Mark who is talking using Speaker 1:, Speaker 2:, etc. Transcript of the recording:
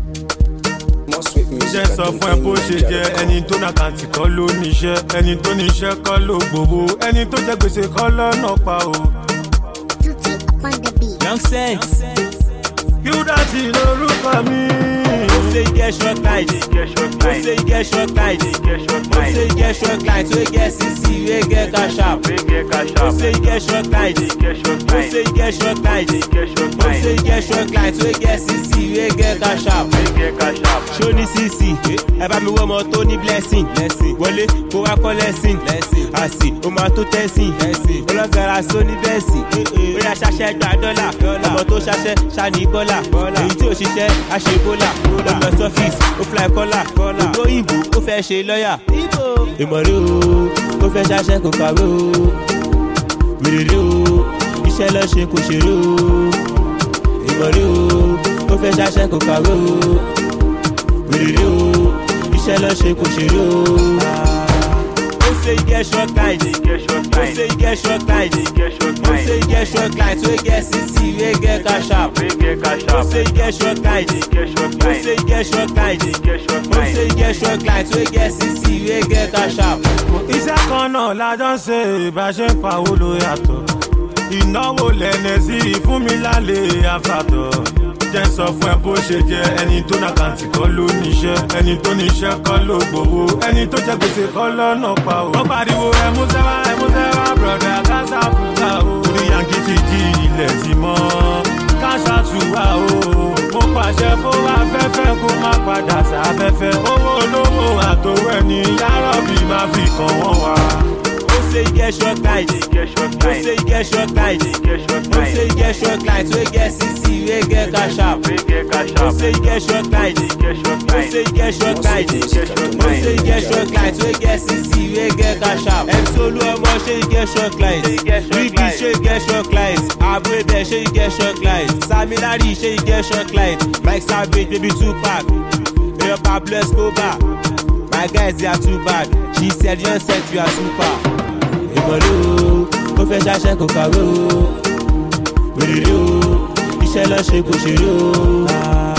Speaker 1: Jẹ́ sọ fún ẹ bó ṣe jẹ́ ẹni tó nà kàǹtì kọ́ ló níṣẹ́ ẹni tó níṣẹ́ kọ́ ló gbowó ẹni tó jẹ gbèsè kọ́ lọ́nà pa o.
Speaker 2: Young Sense.
Speaker 1: Qdotty lórúkọ mi.
Speaker 2: Who say you get short light? Who say you get short light? Who say you get short light? We get CC, we get cash out. Who say you get short light? Who say you get short light? Who say you get short light? We get CC, we get cash out. Show ni CC, ẹ bá mi wọ́ ọmọ tó ní blessing. Wọlé kó wá kọ́ lẹ́sìn. Àsì ó máa tó tẹ́sìn. Olófẹ́ra sóní bẹ́ẹ̀sì. Bóyá ṣaṣẹ́ gba dọ́là. Ọmọ tó ṣaṣẹ́ ṣáni bọ́là. Èyí tí ò ṣiṣẹ́ á ṣe bọ́là. Ó lọ sọ́fíìsì ó fly kọ́là. Ògbó ìbò ó fẹ́ ṣe lọ́yà. Ìmọ̀rí o, ó fẹ́ ṣaṣẹ́ kò kàwé o. Wèrèrè o, iṣẹ́ lọ ṣe kò ṣeré o. Ìmọ̀rí o, ó fẹ́ ṣaṣẹ́ kò kàwé o. Wèrèrè o, iṣẹ́ lọ ṣe kò ṣeré o. Who say you get short light? Who say you get short light? Who say you get short light? We get CC, we get cash out. Who say you get short light? Who say you get short light? Who say you get short light? We get CC, we get cash out.
Speaker 1: Iṣẹ́ kan náà lájọ́ ṣe ìbáṣe pawó ló yàtọ̀. Ìnáwó lẹ́nẹ̀sí fún mi lálẹ́ àfàtọ̀. Jẹ́ sọ fún ẹ bó ṣe jẹ́ ẹni tó nà kàǹtì kọ́ ló níṣẹ́ ẹni tó níṣẹ́ kọ́ ló gbowó ẹni tó jẹ gbèsè kọ́ lọ́nà pa o. Ó pariwo ẹmúṣẹ́wá brọ̀dà káṣá fúnra o. Orí yankí ti di ilẹ̀ sí mọ́ káṣá tùwà o. Mo pàṣẹ fún afẹ́fẹ́ kó má padà sáfẹ́fẹ́. Owó olówó àtòwò ẹni yárọ̀bì máa fi kàn wọ́n wá.
Speaker 2: Who say you get short light? Who say you get short light? Who say you get short light? We get CC, we get cash out. Who say you get short light? Who say you get short light? Who say you get short light? We get CC, we get cash out. Solu ọmọ ṣé you get short light? Ricky ṣé you get short light? Abuebe ṣé you get short light? Samilari ṣé you get short light? Mike Savage baby Tupac, Mayor Pablo Escobar. My guys they are too bad. She said you said you are super. Ìmọ̀rí o, ó fẹ́ ṣaṣẹ́ kò kàwé o. Wèrèrè o, iṣẹ́ lọ ṣe kò ṣeré o.